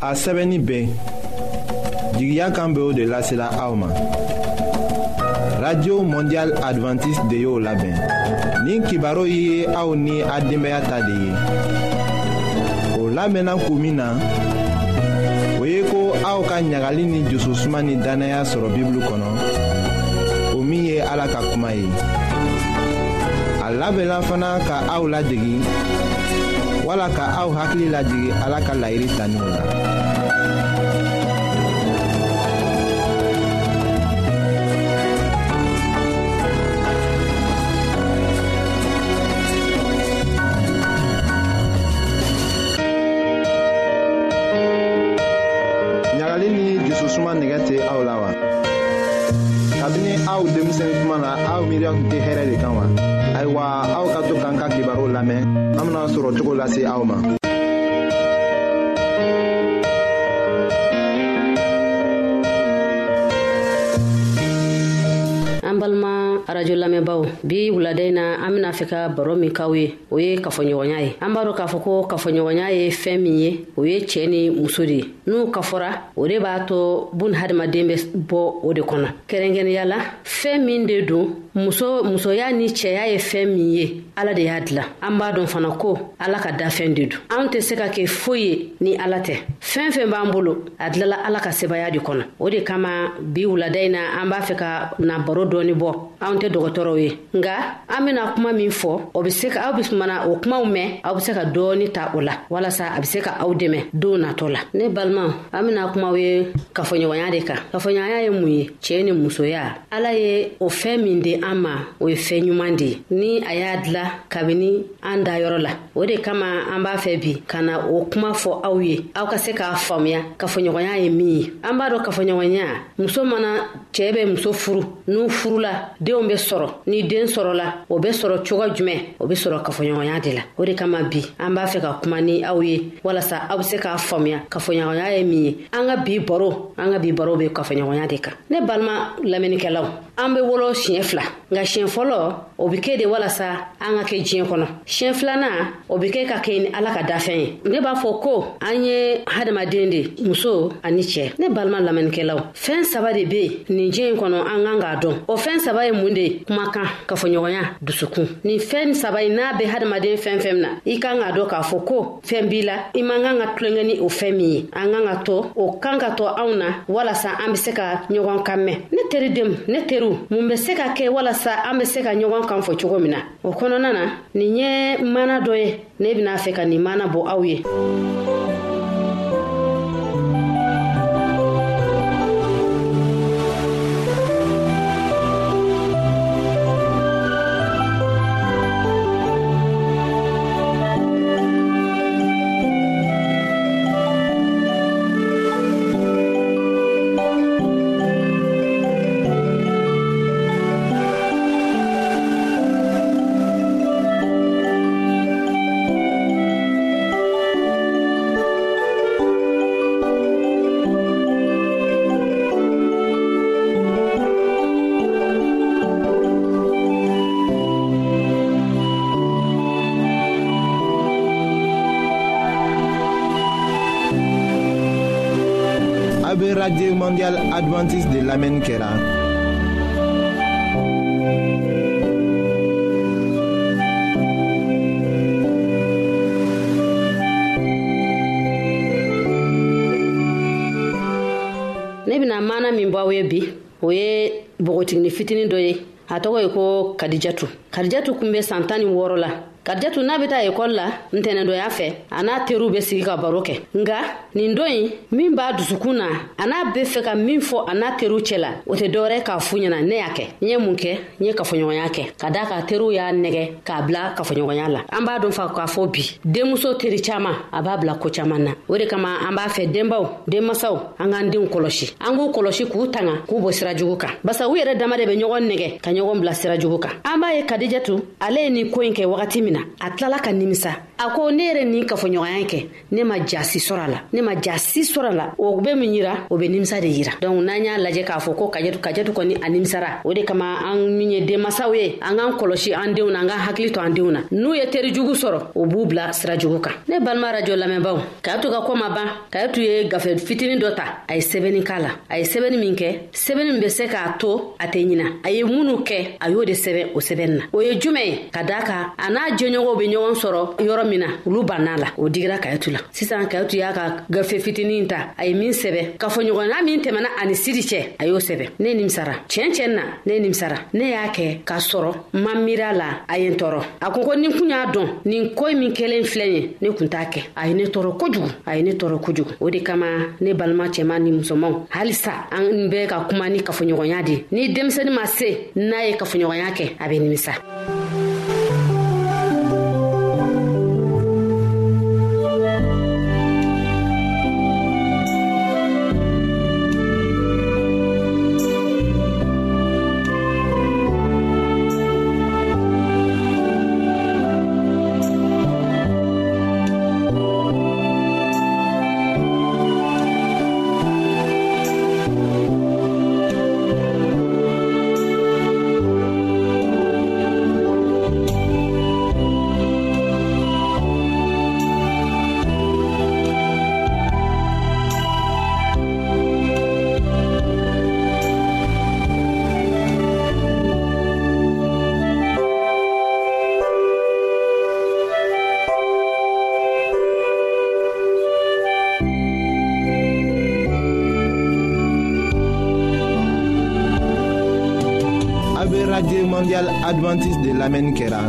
a sɛbɛnni bɛɛ jigiya kan bɛ o de lasela aw ma. Radio Mondial Adventiste de y'o labɛn. Nin kibaru ye aw ni a denbaya ta de ye. O labɛnna kun min na, o ye ko aw ka ɲagali ni jususuma ni danaya sɔrɔ Bibulu kɔnɔ. O min ye Ala ka kuma ye. A labɛnna fana ka aw ladegi wala ka aw hakili lajigi Ala ka laɲini taniw la. Ɲagali ni jususuma nɛgɛ tɛ aw la wa? Kabini aw denmisɛn kuma na aw miiriya tun tɛ hɛrɛ de kan wa? Ayiwa, aw ka to k'an ka kibaru lamɛn, an bena sɔrɔ cogo lase aw ma. An balima radio lamɛnbaaw, bi wulada in na an bena fɛ ka baro min k'aw ye, o ye kafoɲɔgɔnya ye. An b'a dɔn k'a fɔ ko kafoɲɔgɔnya ye fɛn min ye, o ye cɛ ni muso de ye. N'u kafɔra, o de b'a to bun hadamaden bɛ bɔ o de kɔnɔ. Kɛrɛnkɛrɛnnenya la, fɛn min de don, musoya ni cɛya ye fɛn min ye, Ala de y'a dilan. An b'a dɔn fana ko Ala ka dafɛn de don. An tɛ se ka kɛ foyi ye ni Ala tɛ. Fɛn fɛn b'an bolo, a dilanla Ala ka sebaya de kɔnɔ. O de kama bi wulada in na an b'a fɛ ka na baro dɔɔni bɔ. An tɛ dɔgɔtɔrɔw ye. Nga an bɛna kuma min fɔ, o bɛ se ka aw bɛ mana o kumaw mɛn, aw bɛ se ka dɔɔni ta o la. Walasa a bɛ se ka aw dɛmɛ don natɔ la. Ne balimaw, an bɛna kumaw ye kafoɲɔgɔnya de kan. Kafoɲɔgɔnya ye mun ye? Cɛ ni musoya. Ala ye o fɛn min di an ma, o ye fɛn ɲuman de ye. Ni a y'a dilan kabini an dayɔrɔ la. O de kama an b'a fɛ bi ka na o kuma fɔ aw ye. Aw ka se k'a faamuya kafoɲɔgɔnya ye min ye. An b'a dɔn kafoɲɔgɔnya, muso mana cɛ bɛ muso furu, n'u furula, denw bɛ sɔrɔ. Ni den sɔrɔla, o bɛ sɔrɔ cogo jumɛn? O bɛ sɔrɔ kafoɲɔgɔnya de la. O de kama bi an b'a fɛ ka kuma ni aw ye walasa aw bɛ se k'a faamuya kafoɲɔgɔnya ye min ye. An ka bi baro bɛ kafoɲɔgɔnya de kan. Ne balima lamɛnnikɛlaw, an bɛ wolo siɲɛ 2, nka siɲɛ fɔlɔ o bɛ kɛ de walasa an ka kɛ diɲɛ kɔnɔ. Siɲɛ 2nan o bɛ kɛ ka kɛ ni Ala ka dafɛn ye. Ne b'a fɔ ko an ye hadamaden de, muso ani cɛ. Ne balima lamɛnnikɛlaw, fɛn 3 de bɛ nin diɲɛ in kɔnɔ an kan k'a dɔn. O fɛn 3 ye mun de ye? Kumakan, kafoɲɔgɔnya, dusukun. Nin fɛn 3 in n'a bɛ hadamaden fɛn fɛn na, i kan k'a dɔn k'a fɔ ko fɛn b'i la, i man kan ka tulonkɛ ni o fɛn min ye. An kan ka to, o kan ka to anw na walasa an bɛ se ka ɲɔgɔn kan mɛn. Ne teridenw, ne teriw, mun bɛ se ka kɛ walasa an bɛ se ka ɲɔgɔn kan fɔ cogo min na? O kɔnɔna na, nin ye mana dɔ ye. Ne bɛna fɛ ka nin mana bɔ aw ye. Radio Mondial Adventiste de l'Amen Kera. Ne bɛna mana min bɔ aw ye bi, o ye bogotigini fitinin dɔ ye. A tɔgɔ ye ko Kadijatu. Kadijatu kun bɛ san 16 la. Kadijatu n'a bɛ taa ekɔli la ntɛnɛndonya fɛ, a n'a teriw bɛ sigi ka baro kɛ. Nga nin don in min b'a dusukun na, a n'a bɛ fɛ ka min fɔ a n'a teriw cɛ la, o tɛ dɔwɛrɛ k'a f'u ɲɛna ne y'a kɛ. N ye mun kɛ? N ye kafoɲɔgɔnya kɛ. Ka d'a kan teriw y'a nɛgɛ k'a bila kafoɲɔgɔnya la. An b'a dɔn k'a fɔ bi denmuso teri caman a b'a bila ko caman na. O de kama an b'a fɛ denbaw, denmasaw, an k'an denw kɔlɔsi. An k'u kɔlɔsi k'u tanga k'u bɔ sira jugu kan. Basa u yɛrɛ dama de bɛ ɲɔgɔn nɛgɛ ka ɲɔgɔn bila sira jugu kan. An b'a ye Kadijatu, ale ye nin ko in kɛ wagati min na, na a tilala ka nimisa a ko ne yɛrɛ ni kafoɲɔgɔnya kɛ ne ma jasi sɔrɔ la ne ma jasi sɔrɔ la o bɛ min yira o bɛ nimisa de yira donc n'an y'a lajɛ k'a fɔ ko kajatu kɔni a nimisara o de kama an min ye denmasaw ye an k'an kɔlɔsi an denw na an k'an hakili to an denw na n'u ye teri jugu sɔrɔ o b'u bila sira jugu kan ne balima radio lamɛnbaw kayatu ka kɔma ban kayatu ye gafe fitinin dɔ ta a ye sɛbɛnni k'a la a ye sɛbɛnni min kɛ sɛbɛnni min bɛ se k'a to a tɛ ɲina a ye minnu kɛ a y'o de sɛbɛn o sɛbɛnni na o ye jumɛn ye ka daa kan a n'a jɛɲɔgɔnw bɛ ɲɔgɔn sɔrɔ yɔrɔ min na olu bann'a la o digira kayatu la sisan kayatu y'a ka gafe fitinin ta a ye min sɛbɛn kafoɲɔgɔnya min tɛmɛna ani siri cɛ a y'o sɛbɛn ne nimisara tiɲɛ na ne nimisara ne y'a kɛ k'a sɔrɔ ma miira la a ye n tɔɔrɔ a ko ni kun y'a dɔn nin ko min kɛlen filɛ ye ne kun t'a kɛ a ye ne tɔɔrɔ kojugu a ye ne tɔɔrɔ kojugu o de kama ne balima cɛman ni musomanw halisa an bɛ ka kuma ni kafoɲɔgɔnya de ni denmisɛnnin ma se n'a ye kafoɲɔgɔnya kɛ a bɛ nimisa. Radio Mondiale Adventiste de l'Amenkera.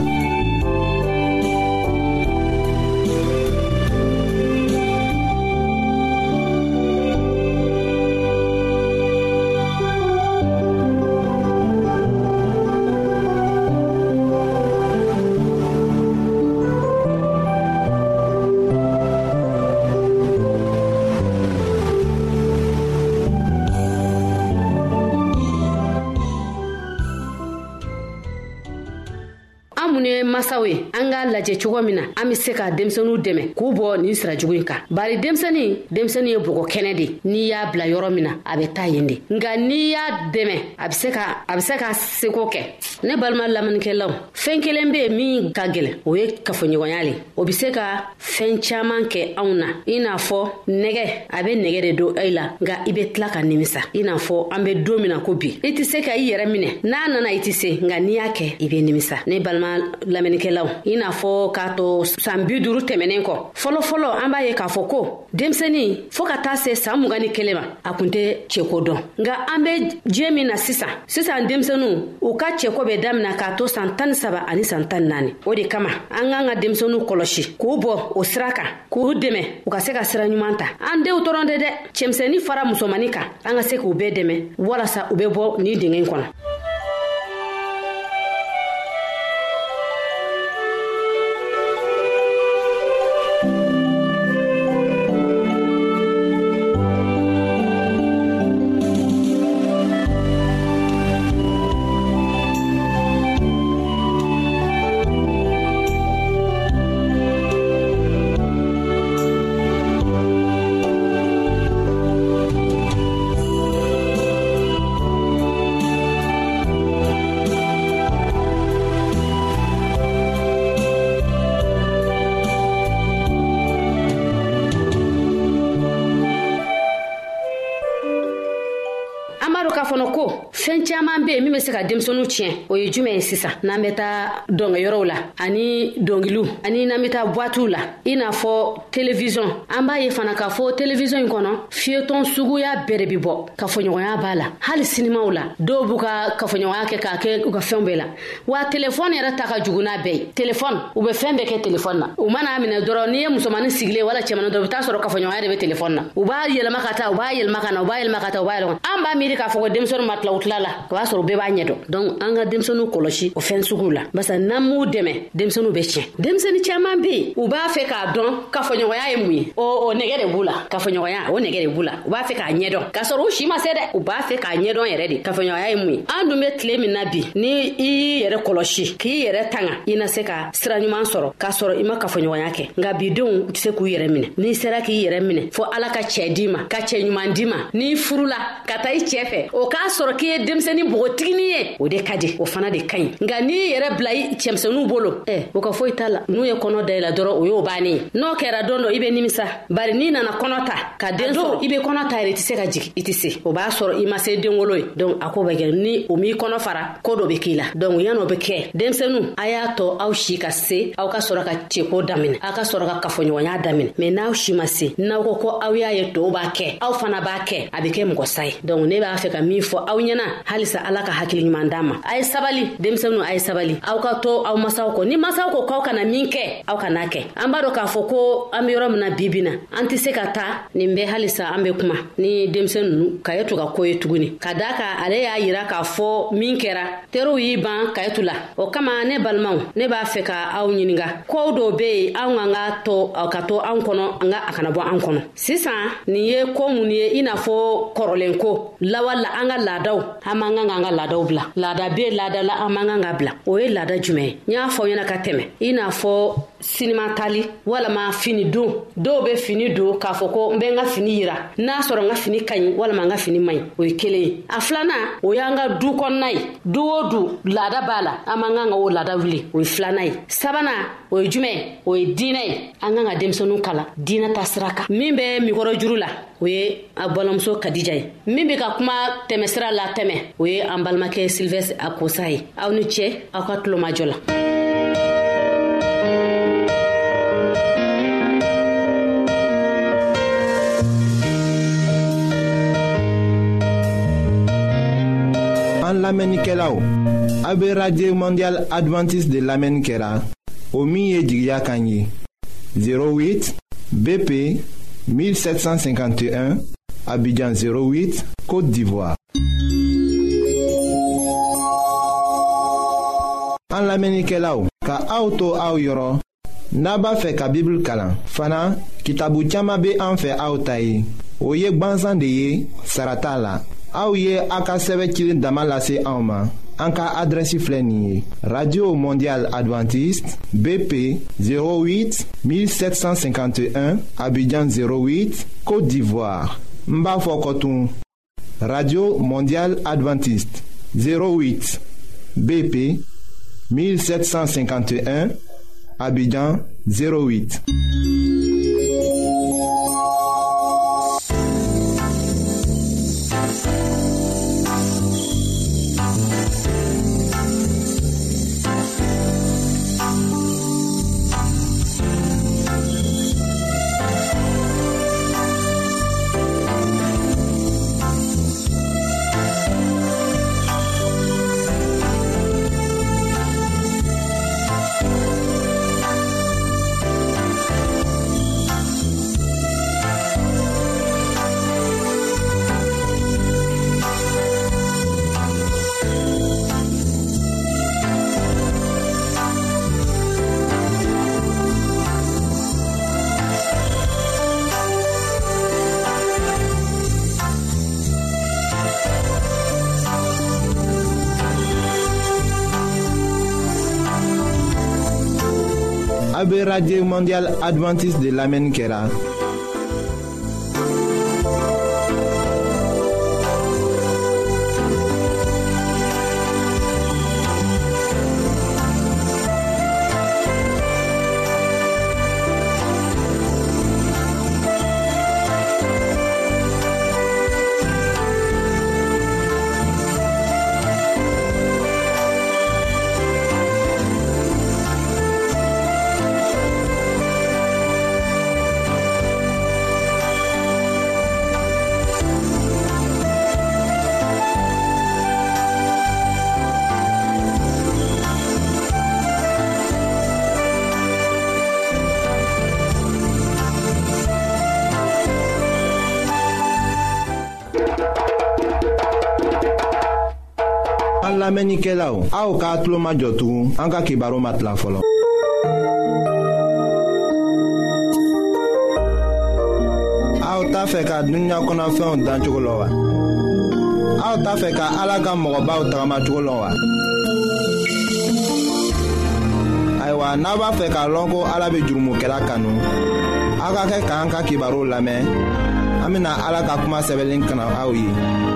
masaw ye an ka lajɛ cogo min na an bɛ se ka denmisɛnninw dɛmɛ k'u bɔ nin sira jugu in kan. Bari denmisɛnnin ye bɔgɔ kɛnɛ de, n'i y'a bila yɔrɔ min na a bɛ taa yen de. Nka n'i y'a dɛmɛ a bɛ se ka seko kɛ. Ne balima lamɛnnikɛlaw, fɛn kelen bɛ yen min ka gɛlɛn, o ye kafoɲɔgɔnya le. O bɛ se ka fɛn caman kɛ anw na, i n'a fɔ nɛgɛ, a bɛ nɛgɛ de don e la, nka i bɛ tila ka nimisa. I n'a fɔ an bɛ don min na ko bi, i tɛ se ka i yɛrɛ minɛ, n'a nana i tɛ se, nka n'i y'a kɛ i bɛ nimisa. Ne balima lamɛnnikɛlaw, i n'a fɔ k'a to san 50 tɛmɛnen kɔ, fɔlɔ an b'a ye k'a fɔ ko denmisɛnnin fo ka taa se san 21 ma a kun tɛ cɛko dɔn. Nka an bɛ diɲɛ min na sisan denmisɛnninw u ka cɛko bɛ daminɛ k'a to san 13 ani san 14. O de kama an k'an ka denmisɛnninw kɔlɔsi k'u bɔ o sira kan, k'u dɛmɛ u ka se ka sira ɲuman ta. An denw dɔrɔn tɛ dɛ, cɛmisɛnnin fara musomannin kan, an ka se k'u bɛɛ dɛmɛ walasa u bɛ bɔ nin dingɛ kɔnɔ. Fɛn caman bɛ yen min bɛ se ka denmisɛnninw tiɲɛ, o ye jumɛn ye sisan? N'an bɛ taa dɔnkɛyɔrɔw la ani dɔnkiliw ani n'an bɛ taa boîtew la, i n'a fɔ télévision. An b'a ye fana k'a fɔ télévision in kɔnɔ fiyetɔn suguya bɛɛ de bɛ bɔ, kafoɲɔgɔnya b'a la, hali sinimaw la dɔw b'u ka kafoɲɔgɔnya kɛ k'a kɛ u ka fɛnw bɛɛ la. Wa téléphone yɛrɛ ta ka jugu n'a bɛɛ ye. Téléphone u bɛ fɛn bɛɛ kɛ téléphone na. U mana minɛ dɔrɔn n'i ye musomanin sigilen wala cɛmanin dɔrɔn u bɛ taa sɔrɔ kafoɲɔgɔnya de bɛ téléphone na. U b'a yɛlɛma ka taa, u b'a yɛlɛma ka na, u b'a yɛlɛma ka taa, u b'a yɛlɛma. An b'a miiri k'a fɔ ko denmisɛnninw ma tila u tila la, o b'a sɔrɔ sɔrɔ bɛɛ b'a ɲɛdɔn donc an ka denmisɛnninw kɔlɔsi o fɛn sugu la basa n'an m'u dɛmɛ denmisɛnninw bɛ tiɲɛ denmisɛnnin caman bɛ yen u b'a fɛ k'a dɔn kafoɲɔgɔnya ye mun ye o nɛgɛ de b'u la kafoɲɔgɔnya o nɛgɛ de b'u la u b'a fɛ k'a ɲɛdɔn k'a sɔrɔ u si ma se dɛ u b'a fɛ k'a ɲɛdɔn yɛrɛ de kafoɲɔgɔnya ye mun ye an dun bɛ tile min na bi ni i yɛrɛ kɔlɔsi k'i yɛrɛ tanga i na se ka sira ɲuman sɔrɔ k'a sɔrɔ i ma kafoɲɔgɔnya kɛ nka bidenw tɛ se k'u yɛrɛ minɛ n'i sera k'i yɛrɛ minɛ fo ala ka cɛ d'i ma ka cɛ ɲuman d'i ma n'i furula ka taa i cɛ fɛ o k'a sɔrɔ k'i ye denmisɛnnin bogotigini ye o de ka di o fana de ka ɲi nka n'i yɛrɛ bila i cɛmisɛnninw bolo o ka foyi t'a la n'u ye kɔnɔ da i la dɔrɔn o y'o bannen ye n'o kɛra don dɔ i bɛ nimisa bari n'i nana kɔnɔ ta ka den sɔrɔ i bɛ kɔnɔ ta yɛrɛ i tɛ se ka jigin i tɛ se o b'a sɔrɔ i ma se den wolo ye donc a ko bɛ kɛ ni o m'i kɔnɔ fara ko dɔ bɛ k'i la donc yan'o bɛ kɛ denmisɛnninw a y'a tɔ aw si ka se aw ka sɔrɔ ka cɛko daminɛ aw ka sɔrɔ ka kafoɲɔgɔnya daminɛ mais n'aw si ma se n'aw ko ko aw y'a ye tɔw b'a kɛ aw fana b'a kɛ a bɛ kɛ mɔgɔ sa ye donc ne b'a fɛ ka min fɔ aw ɲɛna halisa ala ka hakili ɲuman d'a ma a ye sabali denmisɛnninw a ye sabali aw ka to aw masaw kɔ ni masaw ko k'aw kana min kɛ aw kana kɛ an b'a dɔn k'a fɔ ko an bɛ yɔrɔ min na bibi na an tɛ se ka taa nin bɛ halisa an bɛ kuma ni denmisɛnnin ninnu ka ye to ka ko ye tuguni ka d'a kan ale y'a yira k'a fɔ min kɛra teriw y'i ban ka ye to la o kama ne balimaw ne b'a fɛ ka aw ɲininka kow dɔw bɛ yen an ka to an kɔnɔ an ka a kana bɔ an kɔnɔ sisan nin ye ko mun ye i n'a fɔ kɔrɔlen ko lawal an ka laadaw an man kan k'an ka laadaw bila laada bɛ laada la an man kan ka bila o ye laada jumɛn ye n y'a fɔ ɲɛna ka tɛmɛ i n'a fɔ sinima tali walama fini don dɔw bɛ fini don k'a fɔ ko n bɛ n ka fini yira n'a sɔrɔ n ka fini ka ɲi walama n ka fini man ɲi o ye kelen ye a filanan o y'an ka du kɔnɔna ye du o du laada b'a la an man kan ka o laada wuli o ye filanan ye sabanan o ye jumɛn o ye diinɛ ye an kan ka denmisɛnninw kala diinɛ ta sira kan min bɛ mikɔrɔ juru la o ye a balimamuso kadija ye min bɛ ka kuma tɛmɛsira la tɛmɛ o ye an balimakɛ Sylvestre Akosa ye aw ni cɛ aw ka tulomajɔ la. An lamɛnnikɛlaw a bɛ radio mondial adventiste de lamɛnni kɛra o min ye jigiya kan ye 08 BP 1751 Abidjan 08 Côte d'Ivoire. An lamɛnnikɛlaw ka aw to aw yɔrɔ n'a b'a fɛ ka Bible kalan fana kitabu caman bɛ an fɛ aw ta ye o ye gwanzan de ye sara t'a la aw ye a ka sɛbɛn cilen dama lase anw ma an ka adrɛsi filɛ nin ye radio mondial adventiste BP 08 1751 Abidjan 08 Côte d'Ivoire. N b'a fɔ kɔtun radio mondial adventiste 08 BP 1751 Abidjan 08. AB Radio Mondial Adventiste de l'Amen Kera. lamɛnnikɛlaw aw k'a tulo majɔ tugun an ka kibaru ma tila fɔlɔ. aw t'a fɛ ka dunuya kɔnɔfɛnw dan cogo la wa? aw t'a fɛ ka Ala ka mɔgɔbaw tagamacogo la wa? ayiwa n'a b'a fɛ k'a lɔn ko Ala bɛ jurumokɛla kanu, aw ka kɛ k'an ka kibaru lamɛn. an bɛna Ala ka kuma sɛbɛnlen kana aw ye.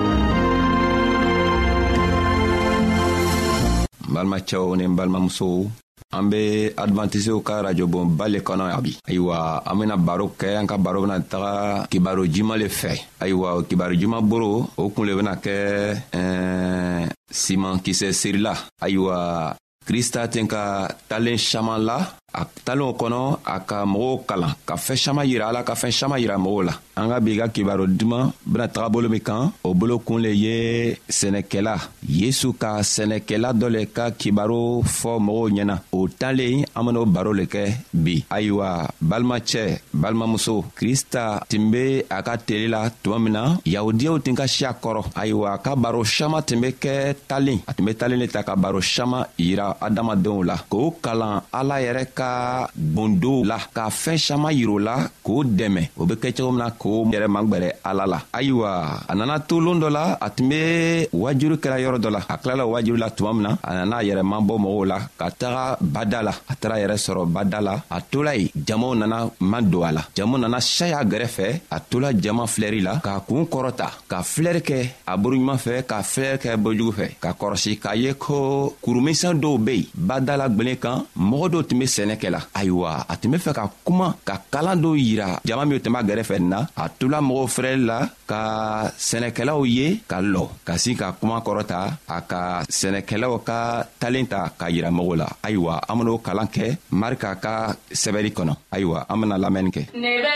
balimacɛw ni balimamusow, an bɛ adventisew ka radiobon ba le kɔnɔ yan bi. ayiwa an bɛna baro kɛ, an ka baro bɛna taga kibaru juma le fɛ. ayiwa kibaru juma boro o kun le bɛna kɛ siman kisɛ serila. ayiwa Krista ten ka talen caman la, a talenw kɔnɔ a ka mɔgɔw kalan ka fɛn caman yira Ala, ka fɛn caman yira mɔgɔw la. an ka bi ka kibaru duman bena taga bolo min kan, o bolo kun le ye sɛnɛkɛla. Yesu ka sɛnɛkɛla dɔ le ka kibaru fɔ mɔgɔw ɲɛna. o talen an ben'o baro le kɛ bi. ayiwa balimacɛ balimamuso, Krista tun be a ka teli la tuma min na yahudiyaw tun ka si a kɔrɔ. ayiwa a ka baro caman tun be kɛ talen, a tun be talen le ta ka baro caman yira adamadenw la, k'o kalan Ala yɛrɛ ka bondow la, ka fɛn caman yir'o la k'o dɛmɛ. o be kɛ cogo min na k'o yɛrɛ magwɛrɛ Ala la. ayiwa a nana to loon dɔ la, a tun be wajuru kɛra yɔrɔ dɔ la. a tilala wajuru la tuma min na, a nana a yɛrɛ mabɔ mɔgɔw la ka taga bada la. a taara yɛrɛ sɔrɔ bada la. a tola yen, jamaw nana man don a la. jamaw nana caya gɛrɛfɛ. a tola jama filɛri la k'a kun kɔrɔta, ka filɛri kɛ a boroɲuman fɛ, ka filɛri kɛ bojugu fɛ, ka kɔrɔsi k'a ye ko kurumisɛn dɔw be yen bada la gwelen kan. mɔgɔ dɔw tun be sɛnɛ la. ayiwa a tun be fɛ ka kuma, ka kalan dɔw yira jama min tun b'a gɛrɛfɛ na. a tola mɔgɔw filɛli la ka sɛnɛkɛlaw ye ka lɔ, ka sin ka kuma kɔrɔta, a ka sɛnɛkɛlaw ka talen ta ka yira mɔgɔw la. ayiwa an ben'o kalan kɛ Marika ka sɛbɛnni kɔnɔ. ayiwa an bena lamɛnni kɛ.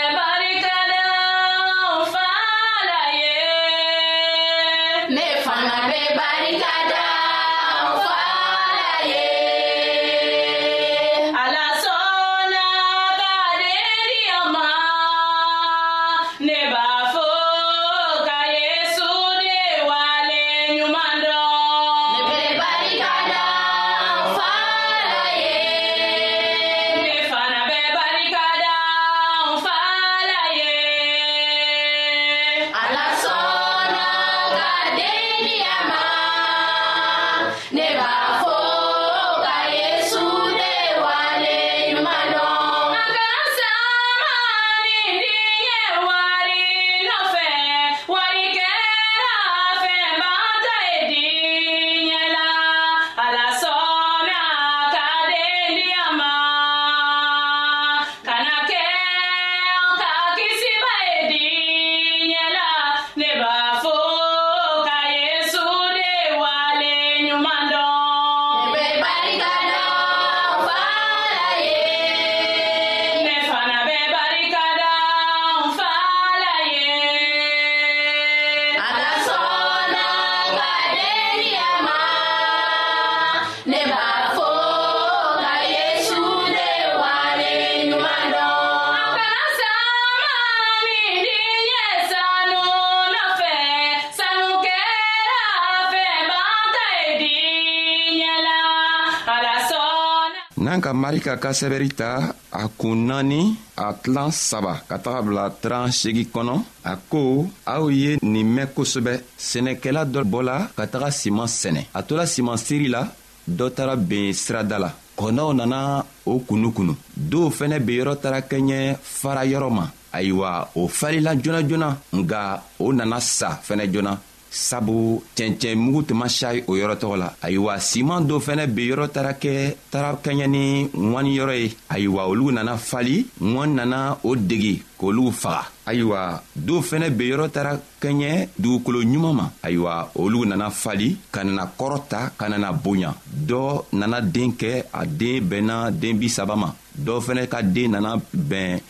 n'an ka Marika ka sɛbɛnni ta a kun 4 a tilan 3 ka taga bila 38 kɔnɔ. a ko aw ye nin mɛn kosɛbɛ, sɛnɛkɛla dɔ bɔla ka taga siman sɛnɛ. a tola siman seri la, dɔ taara ben sirada la. kɔnɔw nana o kunukunu. dɔw fɛnɛ be yɔrɔ taara kɛɲɛ fara yɔrɔ ma. ayiwa o falila joona joona, nga o nana sa fɛnɛ joona, sabu cɛncɛn mugu tun ma cayi o yɔrɔ tɔgɔ la. ayiwa siman dɔw fɛnɛ be yɔrɔ taara kɛɲɛ ni ŋwani yɔrɔ ye. ayiwa olu nana fali, ŋwani nana o degi k'olu faga. ayiwa dɔw fɛnɛ be yɔrɔ taara kɛɲɛ dugukolo ɲuman ma. ayiwa olu nana fali ka nana kɔrɔta ka nana bonya. dɔ nana den kɛ, a den bɛnna den 30 ma. dɔ fɛnɛ ka den nana bɛn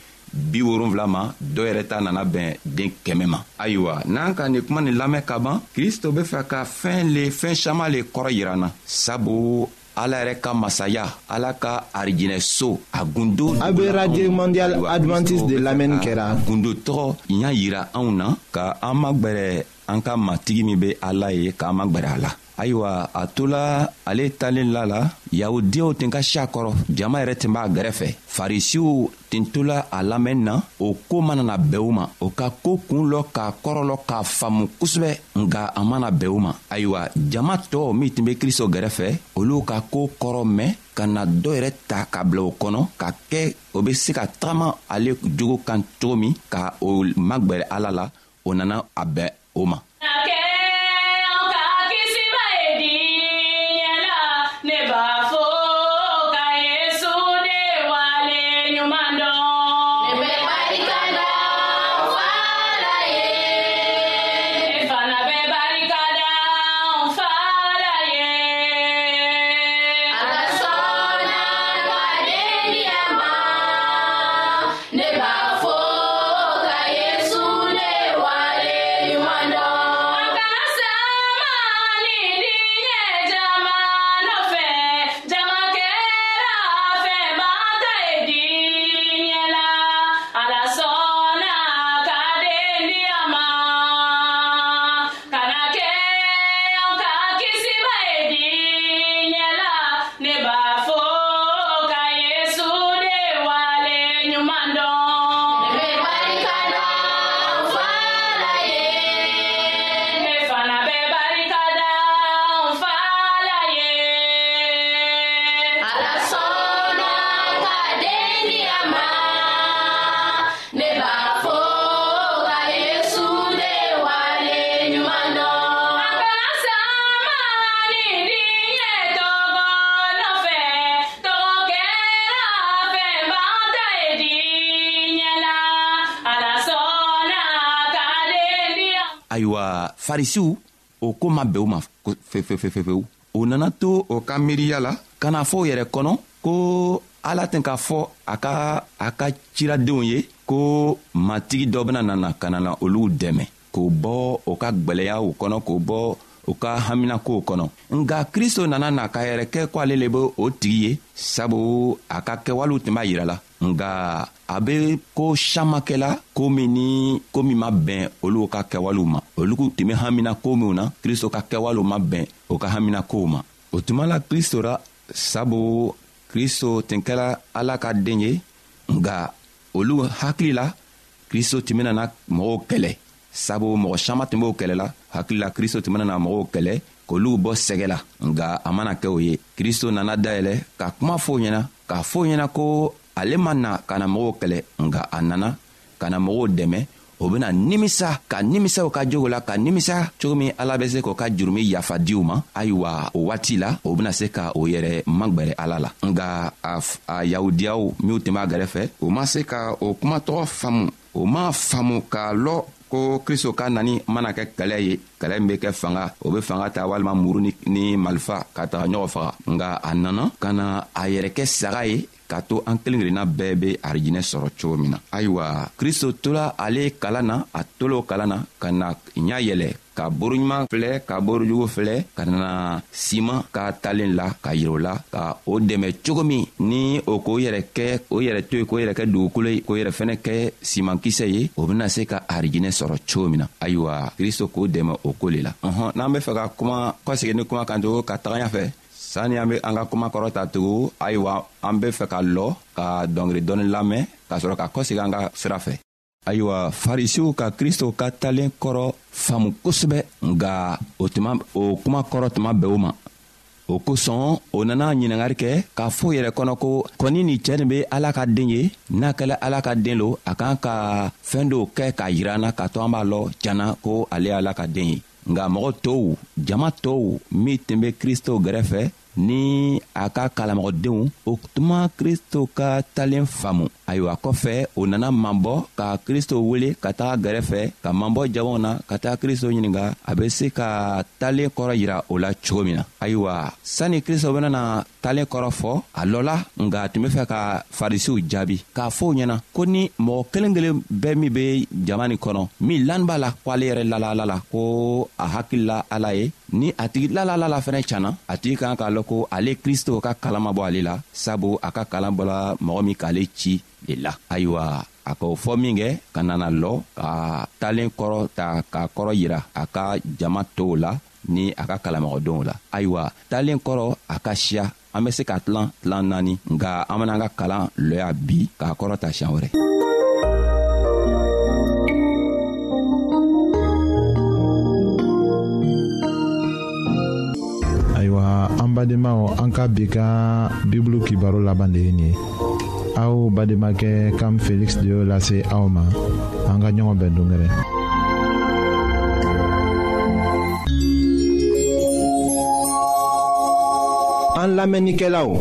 70 ma. dɔ yɛrɛ ta nana bɛn den 100 ma. ayiwa n'an ka nin kuma nin lamɛn ka ban, Kristo be fɛ ka fɛn caman le kɔrɔ yirana, sabu Ala yɛrɛ ka masaya, Ala ka arijinɛso, a gundo. A be Radio Mondial Adventiste de lamɛnni kɛra. gundo tɔgɔ y'a yira anw na, ka an magwɛrɛ an ka matigi min be Ala ye, k'an magwɛrɛ a la. ayiwa a tola ale talen la yahudiyaw tun ka si a kɔrɔ jama yɛrɛ tun b'a gɛrɛfɛ farisiw tun tola a lamɛnni na o ko manana bɛn u ma o ka ko kun lɔ k'a kɔrɔlɔ k'a faamu kosɛbɛ nka a mana bɛn u ma ayiwa jama tɔw min tun bɛ kristo gɛrɛfɛ olu ka ko kɔrɔ mɛn ka na dɔ yɛrɛ ta ka bila o kɔnɔ ka kɛ o bɛ se ka tagama ale jogo kan cogo min ka o magbɛrɛ ala la o nana a bɛn o ma. ayiwa farisiw o ko ma bɛn u ma fefefefewu o nana to o ka miiriya la ka na fɔ o yɛrɛ kɔnɔ ko ala tɛ k'a fɔ a ka ciradenw ye ko matigi dɔ bena nana ka nana olu dɛmɛ k'o bɔ o ka gwɛlɛyaw kɔnɔ k'o bɔ o ka haminakow kɔnɔ nka kristo nana na ka yɛrɛ kɛ ko ale le be o tigi ye sabu a ka kɛwalew tun b'a yira la nka a be ko saman kɛla ko min ma bɛn olu ka kɛwalew ma olu tun be haminako minw na kristo ka kɛwalew ma bɛn o ka haminakow ma o tuma la kristo ra sabu kristo tun kɛla ala ka den ye nka olu hakili la kristo tun benana mɔgɔw kɛlɛ sabu mɔgɔ saman tun b'o kɛlɛ la hakili la kristo tun benana mɔgɔw kɛlɛ k'olu bɔ sɛgɛ la nka a mana kɛ o ye kristo nana dayɛlɛ ka kuma fɔ o ɲɛna k'a fɔ o ɲɛna ko ale ma na ka na mɔgɔw kɛlɛ nka a nana ka na mɔgɔw dɛmɛ o bena nimisa ka nimisa o ka jogo la ka nimisa cogo min ala bɛ se k'o ka jurumi yafa diw ma ayiwa o waati la o bena se ka o yɛrɛ magwɛrɛ ala la nka a yahudiyaw minw tun b'a gɛrɛfɛ o ma se ka o kumatɔgɔ faamu o ma faamu k'a lɔ ko kristo ka nani mana kɛ kɛlɛ ye kɛlɛ min be kɛ fanga o be fanga ta walima muru ni malifa ka taga ɲɔgɔn faga nga a nana ka na a yɛrɛ kɛ saga ye k'a to an kelen kelenna bɛɛ be arijinɛ sɔrɔ cogo min na ayiwa kristo tola ale kalan na a tol'o kalan na ka na ɲa yɛlɛ ka boroɲuman filɛ ka borojugu filɛ ka nana siman ka talen la ka yirɛ o la ka o dɛmɛ cogo min ni o k'o yɛrɛ to ye k'o yɛrɛ kɛ dugukolo ye k'o yɛrɛ fɛnɛ kɛ simankisɛ ye o bena se ka arijinɛ sɔrɔ cogo min na ayiwa kristo k'o dɛmɛ o ko le la n'an be fɛ ka kuma kɔsegi ni kuma kan tugu ka taga ɲafɛ sani an be an ka kuma kɔrɔ ta tugu ayiwa an be fɛ ka lɔ ka dɔngeri dɔɔni lamɛn k'a sɔrɔ ka kɔsegi an ka sira fɛ ayiwa farisiw ka kristo ka talen kɔrɔ faamu kosɛbɛ nga o kuma kɔrɔ tuma bɛn o ma o kosɔn o nana ɲiningari kɛ k'a fɔ yɛrɛ kɔnɔ ko kɔni ni cɛɛ nin be ala ka den ye n'a kɛla ala ka den lo a kan ka fɛɛn dɔw kɛ k'a yira an na k'a to an b'a lɔ janna ko ale ye ala ka den ye nga mɔgɔ tɔw jama tɔw min tun be kristo gɛrɛfɛ ni a ka kalamɔgɔdenw o tuma kristo ka talen faamu ayiwa kɔfɛ o nana mabɔ ka kristo wele ka taga gɛrɛfɛ ka mabɔ jamaw na ka taga kristo ɲininga a be se ka talen kɔrɔ yira o la cogo min na ayiwa sanni kristo benana talen kɔrɔ fɔ a lɔla nga tun be fɛ ka farisiw jaabi k'a fɔ o ɲɛna ko ni mɔgɔ kelen kelen bɛɛ min be jama nin kɔnɔ min lani b'a la ko ale yɛrɛ lala la ko a hakilila ala ye ni a tigi lala fɛnɛ canna a tigi kan k'a lɔn ko ale kristo ka kalan ma bɔ ale la sabu a ka kalan bɔla mɔgɔ min k'ale ci de la ayiwa a k'o fɔ min kɛ ka nana lɔ ka talen kɔrɔ ta k'a kɔrɔ yira a ka jama tɔw la ni a ka kalamɔgɔdenw la. Ayiwa talen kɔrɔ a ka siya an bɛ se ka tilan 4 nga an bena an ka kalan lɔya bi k'a kɔrɔ ta siɲan wɛrɛ. Ayiwa an badenmaw an ka bi ka bibulu kibaro laban de ye nin ye. Aw bademakɛ Kam Felix de y'o lase aw ma. An ka ɲɔgɔn bɛn dongɛrɛ. An lamɛnnikɛlaw,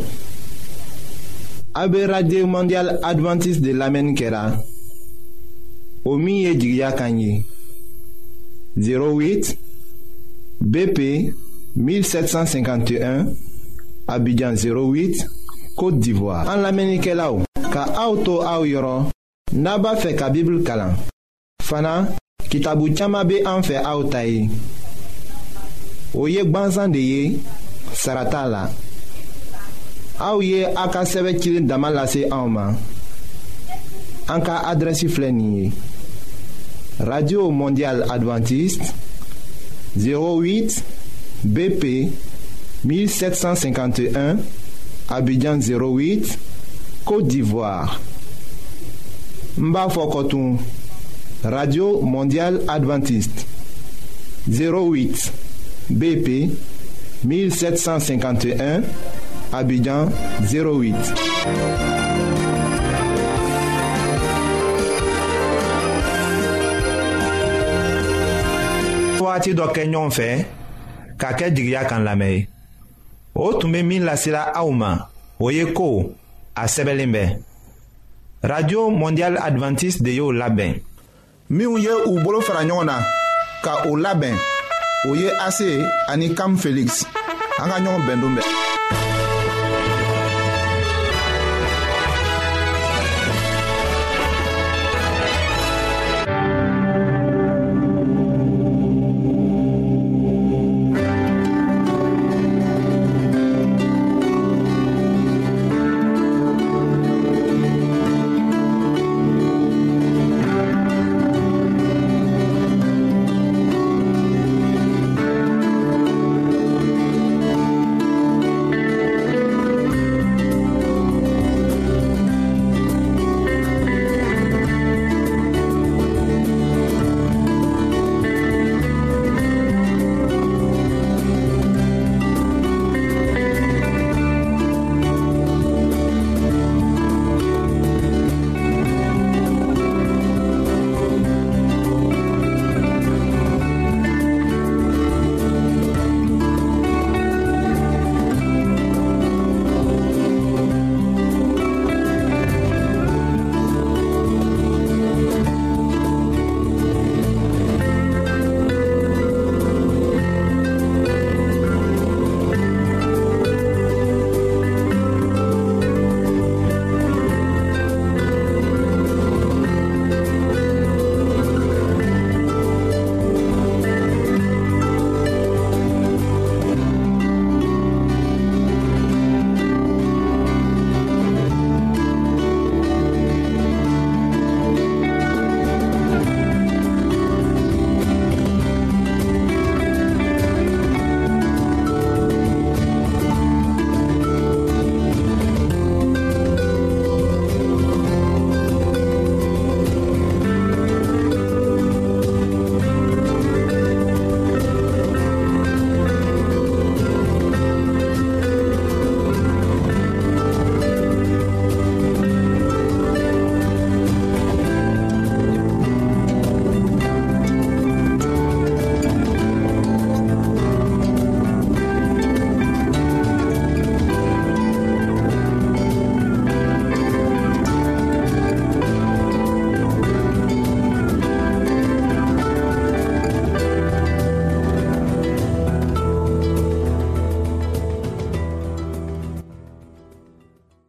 a bɛ Radio Mondial Adventiste de lamɛnni kɛra o min ye jigiya kan ye 08 BP 1751 Abidjan 08 Côte d'Ivoire. An lamɛnnikɛlaw, ka aw to aw yɔrɔ n'a b'a fɛ ka Bible kalan. Fana kitabu caman bɛ an fɛ aw ta ye. O ye gwanzan de ye, sara t'a la. Aw ye a ka sɛbɛ cilen dama lase anw ma. An ka adrɛsi filɛ nin ye: Radio Mondial Adventiste 08 BP 1751 Abidjan 08 Côte d'Ivoire. N b'a fɔ kɔtun: Radio Mondial Adventiste 08 BP 1751 Abidjan 08. Waati dɔ kɛ ɲɔgɔn fɛ k'a kɛ jigiya kan lamɛn ye. O tun bɛ min lasela aw ma, o ye ko a sɛbɛnlen bɛ. Radio Mondial Adventiste de y'o labɛn. Minnu ye u bolo fara ɲɔgɔn na ka o labɛn, o ye Ase ani Kam Felix. An ka ɲɔgɔn bɛn don bɛɛ.